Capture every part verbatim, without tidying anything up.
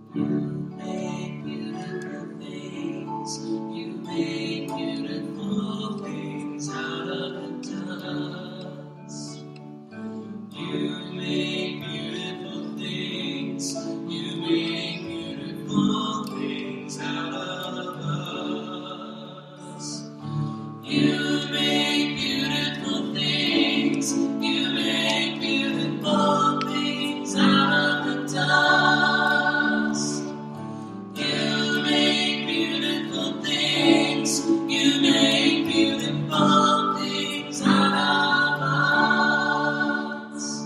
You make beautiful things. You make beautiful things out of the dust. You make beautiful things. You make beautiful things out of us. You make beautiful things. You make beautiful things out of the dust. You make beautiful things. You make beautiful things out of us.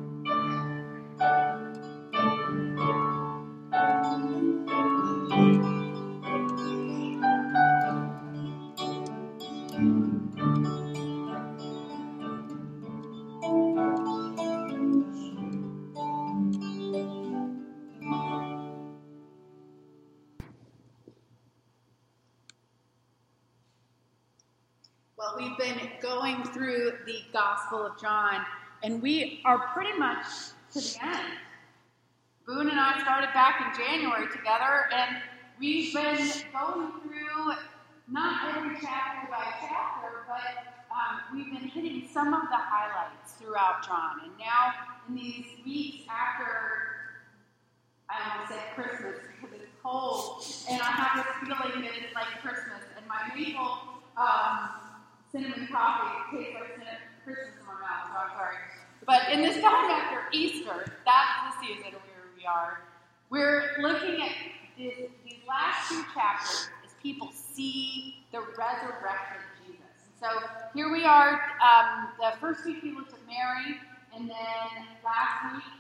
Well, we've been going through the Gospel of John, and we are pretty much to the end. Boone and I started back in January together, and we've been going through not every chapter by chapter, but um, we've been hitting some of the highlights throughout John. And now, in these weeks after, I almost said Christmas because it's cold, and I have this feeling that it's like Christmas, and my maple um, cinnamon coffee tastes like cinnamon, Christmas in my mouth, so I'm sorry. But in this time after Easter, that's the season where we are. We're looking at this, these last two chapters as people see the resurrected Jesus. So here we are. Um, the first week we looked at Mary, and then last week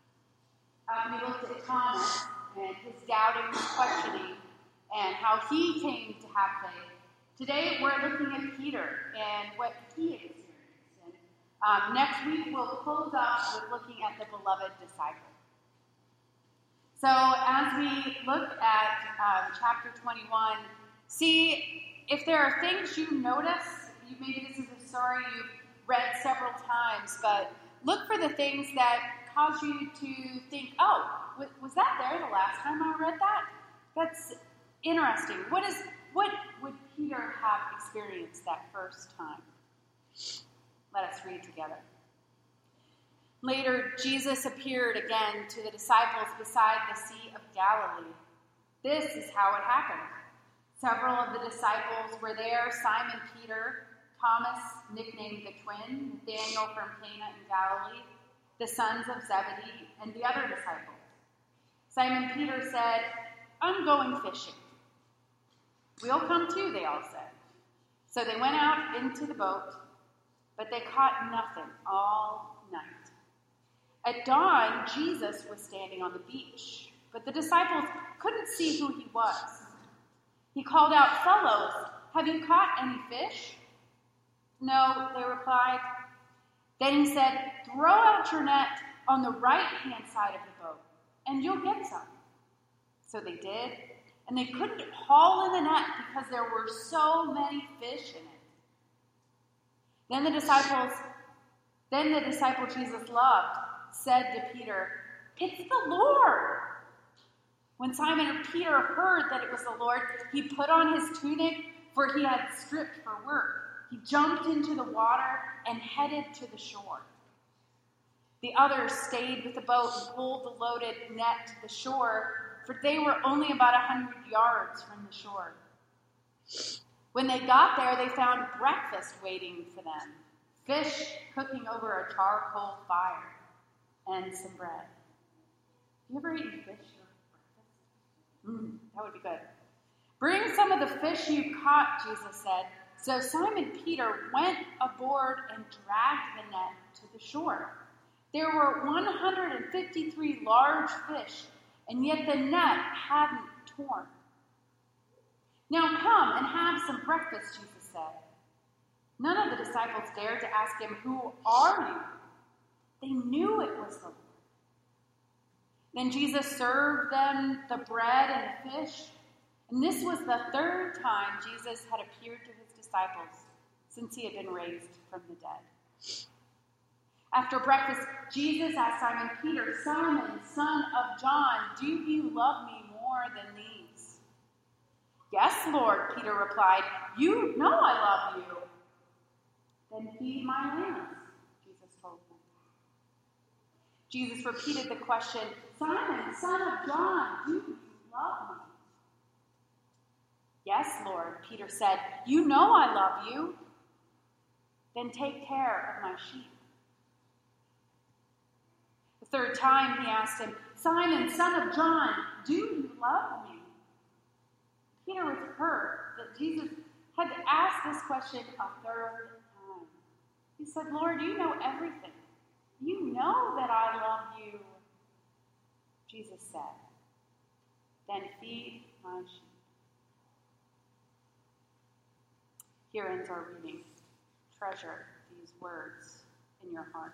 uh, we looked at Thomas and his doubting, his questioning, and how he came to have faith. Today we're looking at Peter and what he experienced. And um, next week we'll close up with looking at the beloved disciple. So as we look at um, chapter twenty-one, see if there are things you notice. You, maybe this is a story you've read several times, but look for the things that cause you to think, oh, was that there the last time I read that? That's interesting. What is what would Peter have experienced that first time? Let us read together. Later, Jesus appeared again to the disciples beside the Sea of Galilee. This is how it happened. Several of the disciples were there: Simon Peter, Thomas, nicknamed the twin, Nathanael from Cana in Galilee, the sons of Zebedee, and the other disciples. Simon Peter said, "I'm going fishing." "We'll come too," they all said. So they went out into the boat, but they caught nothing all night. At dawn, Jesus was standing on the beach, but the disciples couldn't see who he was. He called out, "Fellows, have you caught any fish?" "No," they replied. Then he said, "Throw out your net on the right-hand side of the boat, and you'll get some." So they did, and they couldn't haul in the net because there were so many fish in it. Then the disciples, then the disciple Jesus loved said to Peter, "It's the Lord." When Simon Peter heard that it was the Lord, he put on his tunic, for he had stripped for work. He jumped into the water and headed to the shore. The others stayed with the boat and pulled the loaded net to the shore, for they were only about a hundred yards from the shore. When they got there, they found breakfast waiting for them: fish cooking over a charcoal fire and some bread. You ever eaten fish for breakfast? Mm, that would be good. "Bring some of the fish you caught," Jesus said. So Simon Peter went aboard and dragged the net to the shore. There were one hundred fifty-three large fish, and yet the net hadn't torn. "Now come and have some breakfast," Jesus said. None of the disciples dared to ask him, "Who are you?" They knew it was the Lord. Then Jesus served them the bread and the fish, and this was the third time Jesus had appeared to his disciples since he had been raised from the dead. After breakfast, Jesus asked Simon Peter, "Simon, son of of John, do you love me more than these? Yes, Lord, Peter replied. You know I love you. Then feed my lambs, Jesus told him. Jesus repeated the question, Simon, son of John, do you love me? Yes, Lord, Peter said. You know I love you. Then take care of my sheep. The third time he asked him, Simon, son of John, do you love me? Peter was hurt that Jesus had asked this question a third time. He said, Lord, you know everything. You know that I love you. Jesus said, then feed my sheep. Here ends our reading. Treasure these words in your heart.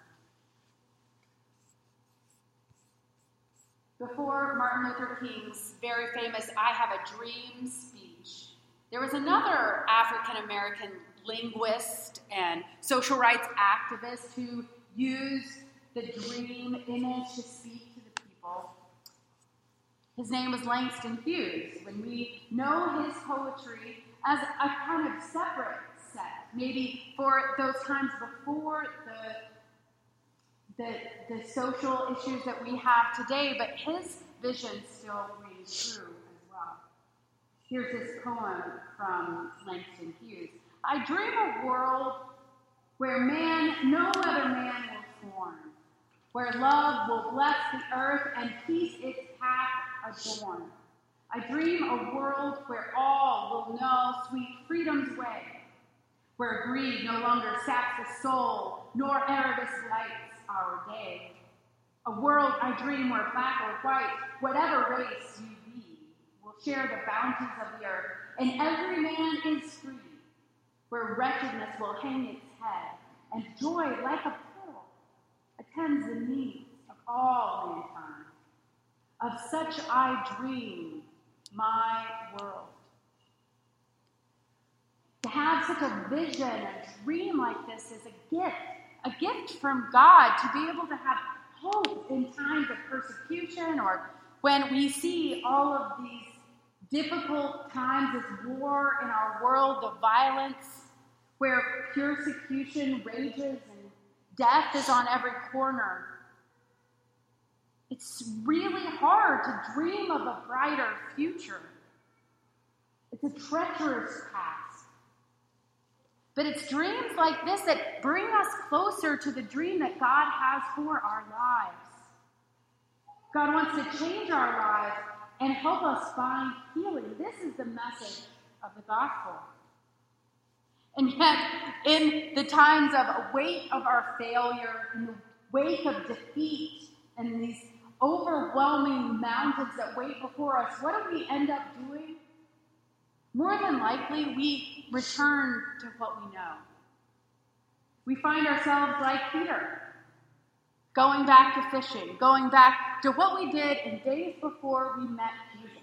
Before Martin Luther King's very famous I Have a Dream speech, there was another African-American linguist and social rights activist who used the dream image to speak to the people. His name was Langston Hughes. When we know his poetry as a kind of separate set, maybe for those times before the The, the social issues that we have today, but his vision still rings true as well. Here's this poem from Langston Hughes. I dream a world where man no other man will scorn, where love will bless the earth and peace its path adorn. I dream a world where all will know sweet freedom's way, where greed no longer saps the soul, nor avarice lights our day. A world I dream where black or white, whatever race you be, will share the bounties of the earth, and every man is free, where wretchedness will hang its head, and joy, like a pearl, attends the needs of all mankind. Of such I dream my world. To have such a vision, a dream like this is a gift. A gift from God to be able to have hope in times of persecution or when we see all of these difficult times, this war in our world, the violence, where persecution rages and death is on every corner. It's really hard to dream of a brighter future. It's a treacherous past. But it's dreams like this that bring us closer to the dream that God has for our lives. God wants to change our lives and help us find healing. This is the message of the gospel. And yet, in the times of a weight of our failure, in the wake of defeat, and these overwhelming mountains that wait before us, what do we end up doing? More than likely, we return to what we know. We find ourselves like Peter, going back to fishing, going back to what we did in days before we met Jesus.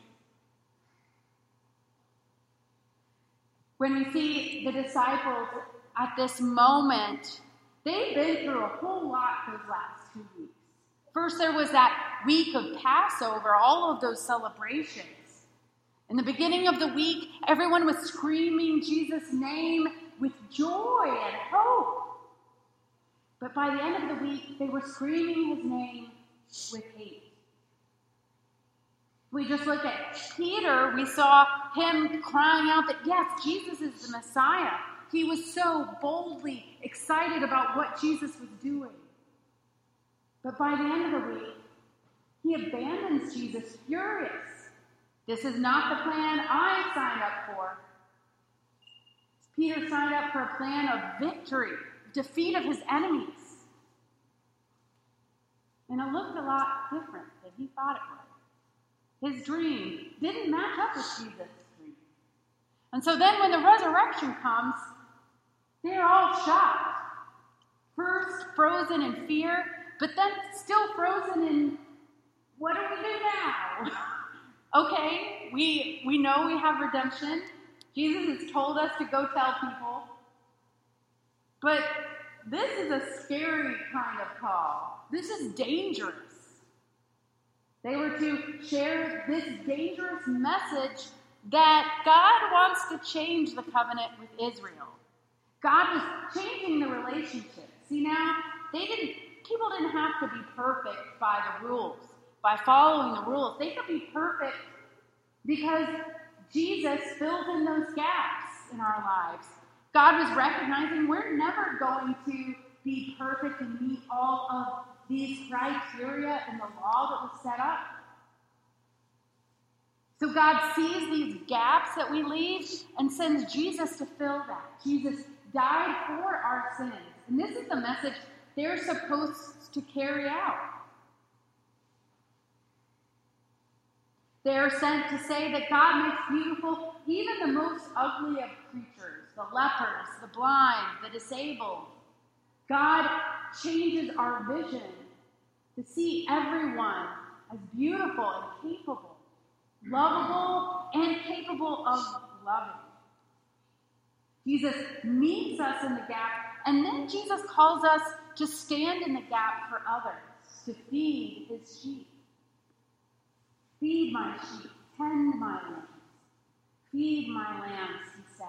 When we see the disciples at this moment, they've been through a whole lot those last two weeks. First, there was that week of Passover, all of those celebrations. In the beginning of the week, everyone was screaming Jesus' name with joy and hope. But by the end of the week, they were screaming his name with hate. We just look at Peter, we saw him crying out that, yes, Jesus is the Messiah. He was so boldly excited about what Jesus was doing. But by the end of the week, he abandons Jesus furious. This is not the plan I signed up for. Peter signed up for a plan of victory, defeat of his enemies. And it looked a lot different than he thought it would. His dream didn't match up with Jesus' dream. And so then when the resurrection comes, they're all shocked. First frozen in fear, but then still frozen in, what do we do now? Okay, we we know we have redemption. Jesus has told us to go tell people. But this is a scary kind of call. This is dangerous. They were to share this dangerous message that God wants to change the covenant with Israel. God was changing the relationship. See now, they didn't. People didn't have to be perfect by the rules, by following the rules. They could be perfect because Jesus filled in those gaps in our lives. God was recognizing we're never going to be perfect and meet all of these criteria in the law that was set up. So God sees these gaps that we leave and sends Jesus to fill that. Jesus died for our sins. And this is the message they're supposed to carry out. They're sent to say that God makes beautiful even the most ugly of creatures, the lepers, the blind, the disabled. God changes our vision to see everyone as beautiful and capable, lovable and capable of loving. Jesus meets us in the gap, and then Jesus calls us to stand in the gap for others, to feed his sheep. Feed my sheep, tend my lambs. Feed my lambs, he says.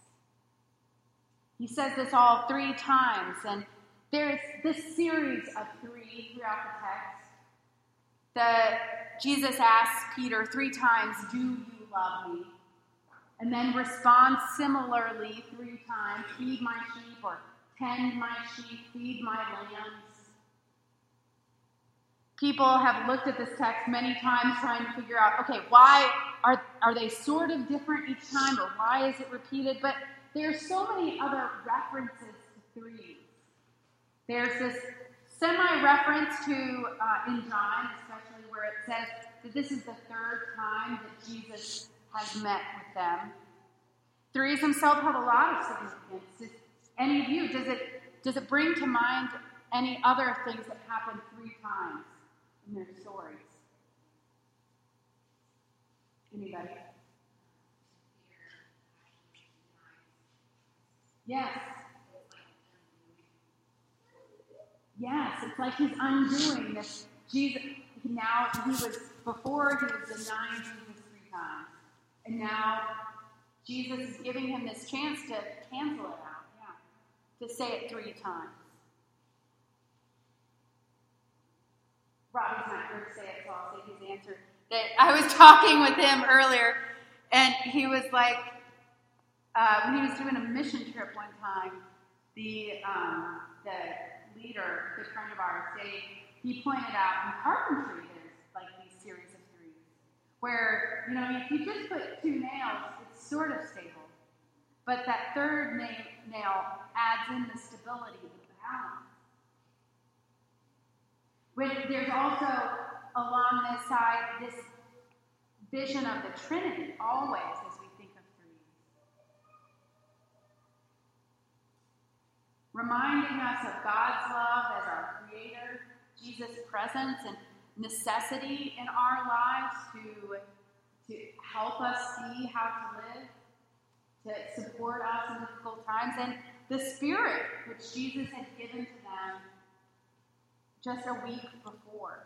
He says this all three times, and there's this series of three throughout the text that Jesus asks Peter three times, do you love me? And then responds similarly three times, feed my sheep, or tend my sheep, feed my lambs. People have looked at this text many times trying to figure out, okay, why are, are they sort of different each time, or why is it repeated? But there's so many other references to threes. There's this semi-reference to, uh, in John, especially where it says that this is the third time that Jesus has met with them. Threes themselves have a lot of significance. Does any of you, does it does it bring to mind any other things that happen three times in their stories? Anybody? Yes. Yes, it's like he's undoing this. Jesus, now he was, before he was denying Jesus three times. And now Jesus is giving him this chance to cancel it out, yeah, to say it three times. Robbie's not here to say it, so I'll say his answer. That I was talking with him earlier, and he was like, uh, when he was doing a mission trip one time, the um, the leader, the friend of ours, they, he pointed out in carpentry there's like these series of threes, where, you know, if you just put two nails, it's sort of stable. But that third nail, nail adds in the stability, the balance. When there's also, along this side, this vision of the Trinity, always, as we think of threes. Reminding us of God's love as our Creator, Jesus' presence and necessity in our lives to, to help us see how to live, to support us in difficult times, and the Spirit which Jesus had given to them just a week before.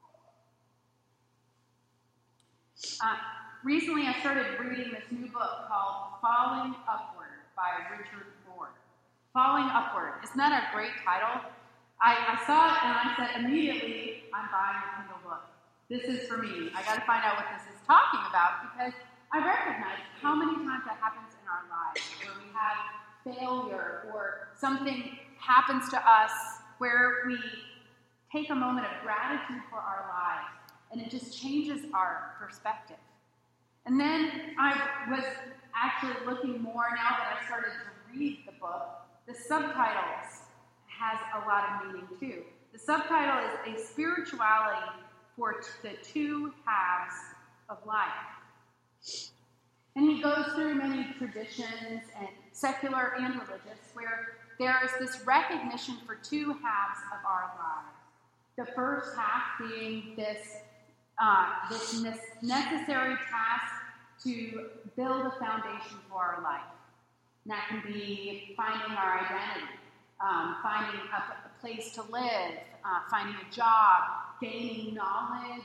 Uh, recently, I started reading this new book called Falling Upward by Richard Rohr. Falling Upward. Isn't that a great title? I, I saw it and I said immediately, I'm buying a Kindle book. This is for me. I got to find out what this is talking about, because I recognize how many times that happens in our lives, where we have failure or something happens to us where we take a moment of gratitude for our lives, and it just changes our perspective. And then I was actually looking more, now that I've started to read the book, the subtitles has a lot of meaning too. The subtitle is A Spirituality for the Two Halves of Life. And he goes through many traditions, and secular and religious, where there is this recognition for two halves of our lives. The first half being this, uh, this necessary task to build a foundation for our life. And that can be finding our identity, um, finding a, a place to live, uh, finding a job, gaining knowledge,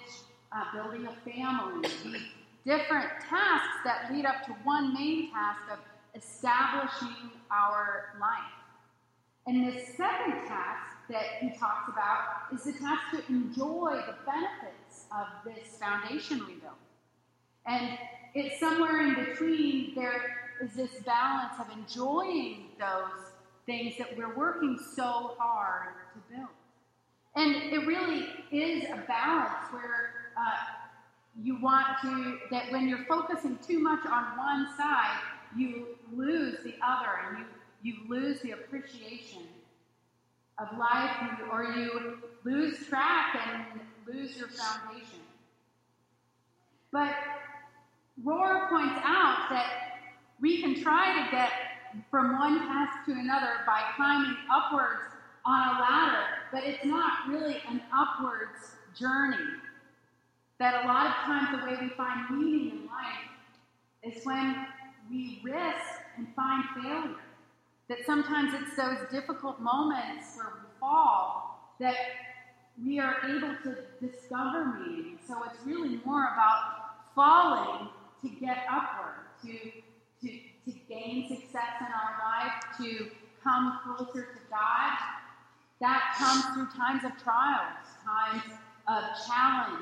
uh, building a family, the different tasks that lead up to one main task of establishing our life. And the second task that he talks about is the task to enjoy the benefits of this foundation we built. And it's somewhere in between, there is this balance of enjoying those things that we're working so hard to build. And it really is a balance where uh, you want to, that when you're focusing too much on one side, you lose the other, and you, you lose the appreciation of life, or you lose track and lose your foundation. But Rohr points out that we can try to get from one task to another by climbing upwards on a ladder, but it's not really an upwards journey. That a lot of times the way we find meaning in life is when we risk and find failure. That sometimes it's those difficult moments where we fall that we are able to discover meaning. So it's really more about falling to get upward, to, to, to gain success in our life, to come closer to God. That comes through times of trials, times of challenge.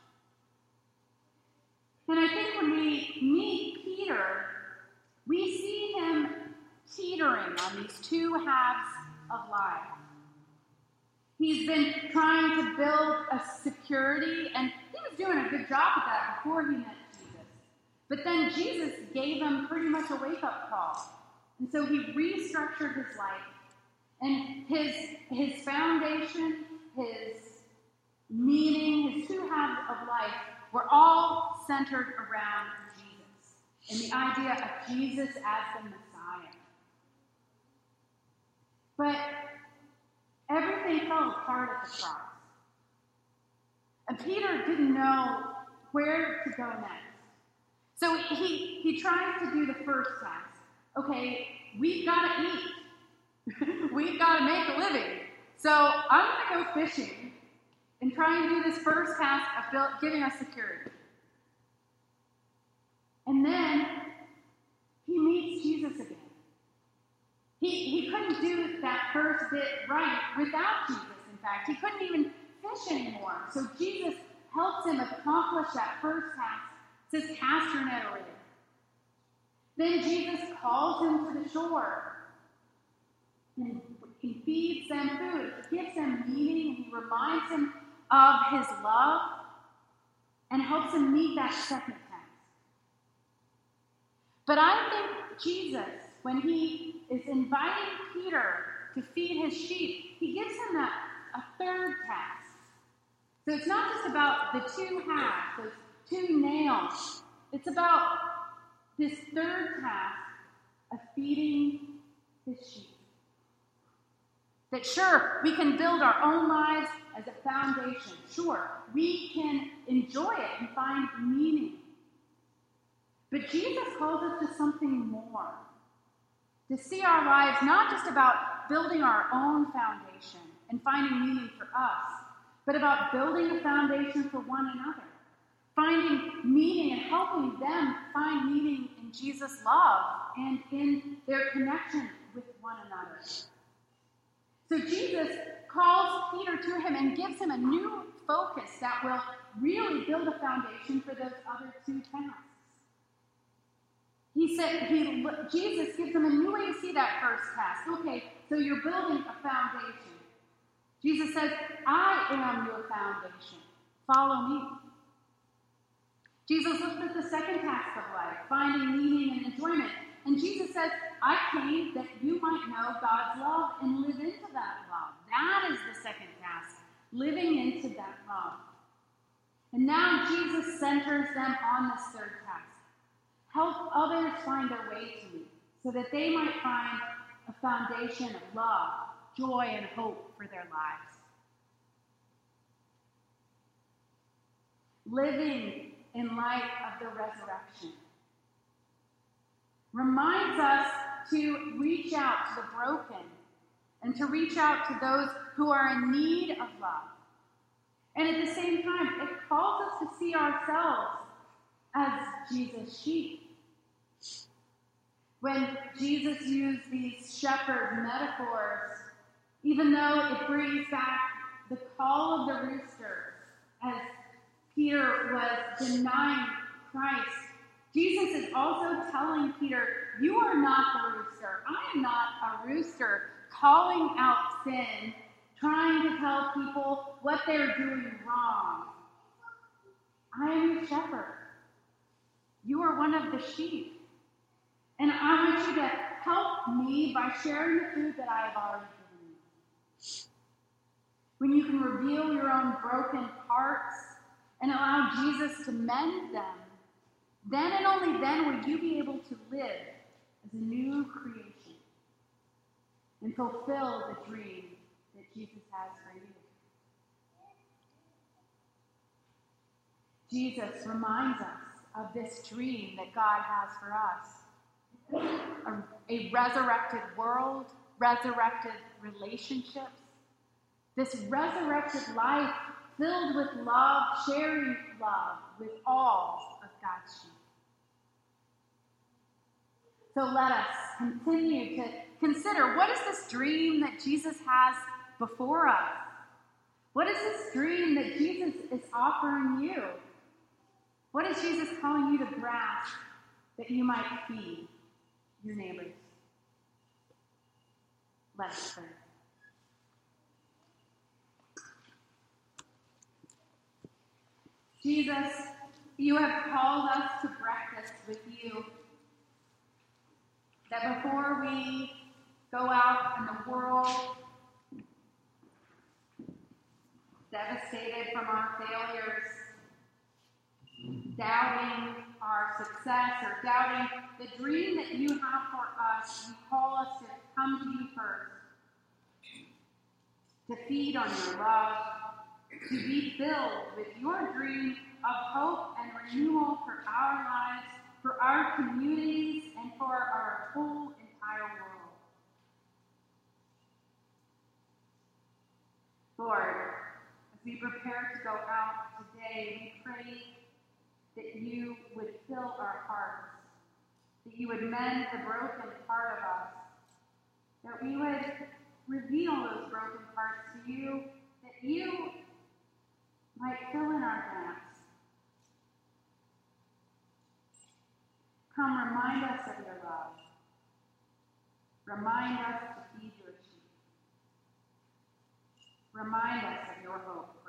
And I think when we meet Peter, we see him teetering on these two halves of life. He's been trying to build a security, and he was doing a good job at that before he met Jesus. But then Jesus gave him pretty much a wake-up call. And so he restructured his life. And his, his foundation, his meaning, his two halves of life were all centered around Jesus and the idea of Jesus as the Messiah. But everything fell apart at the cross. And Peter didn't know where to go next. So he, he tries to do the first task. Okay, we've got to eat. We've got to make a living. So I'm going to go fishing and try and do this first task of build, giving us security. And then he meets Jesus again. He, he couldn't do that first bit right without Jesus, in fact. He couldn't even fish anymore. So Jesus helps him accomplish that first task. It says, cast your net over there. Then Jesus calls him to the shore. And he feeds them food. He gives them meaning, and he reminds them of his love and helps him meet that second task. But I think Jesus, when he is inviting Peter to feed his sheep, he gives him that a third task. So it's not just about the two halves, those two nails. It's about this third task of feeding his sheep. That sure, we can build our own lives as a foundation. Sure, we can enjoy it and find meaning. But Jesus calls us to something more. To see our lives not just about building our own foundation and finding meaning for us, but about building a foundation for one another. Finding meaning and helping them find meaning in Jesus' love and in their connection with one another. So Jesus calls Peter to him and gives him a new focus that will really build a foundation for those other two tasks. He said, he, Jesus gives him a new way to see that first task. Okay, so you're building a foundation. Jesus says, I am your foundation. Follow me. Jesus looks at the second task of life, finding meaning and enjoyment. And Jesus says, I came that you might know God's love and live into that love. That is the second task, living into that love. And now Jesus centers them on this third task. Help others find their way to me so that they might find a foundation of love, joy, and hope for their lives. Living in light of the resurrection reminds us to reach out to the broken and to reach out to those who are in need of love. And at the same time, it calls us to see ourselves as Jesus' sheep. When Jesus used these shepherd metaphors, even though it brings back the call of the rooster as Peter was denying Christ, Jesus is also telling Peter, you are not the rooster. I am not a rooster calling out sin, trying to tell people what they're doing wrong. I am your shepherd. You are one of the sheep. And I want you to help me by sharing the food that I have already given you. When you can reveal your own broken parts and allow Jesus to mend them, then and only then will you be able to live as a new creation and fulfill the dream that Jesus has for you. Jesus reminds us of this dream that God has for us. A, a resurrected world, resurrected relationships, this resurrected life filled with love, sharing love with all of God's sheep. So let us continue to consider, what is this dream that Jesus has before us? What is this dream that Jesus is offering you? What is Jesus calling you to grasp that you might feed your neighbors? Let us pray. Jesus, you have called us to breakfast with you. That before we go out in the world, devastated from our failures, doubting our success or doubting the dream that you have for us, you call us to come to you first, to feed on your love, to be filled with your dream of hope and renewal for our lives, for our communities, and for our whole entire world. Lord, as we prepare to go out today, we pray that you would fill our hearts, that you would mend the broken part of us, that we would reveal those broken parts to you, that you might fill in our gaps. Come, remind us of your love. Remind us to feed your sheep. Remind us of your hope.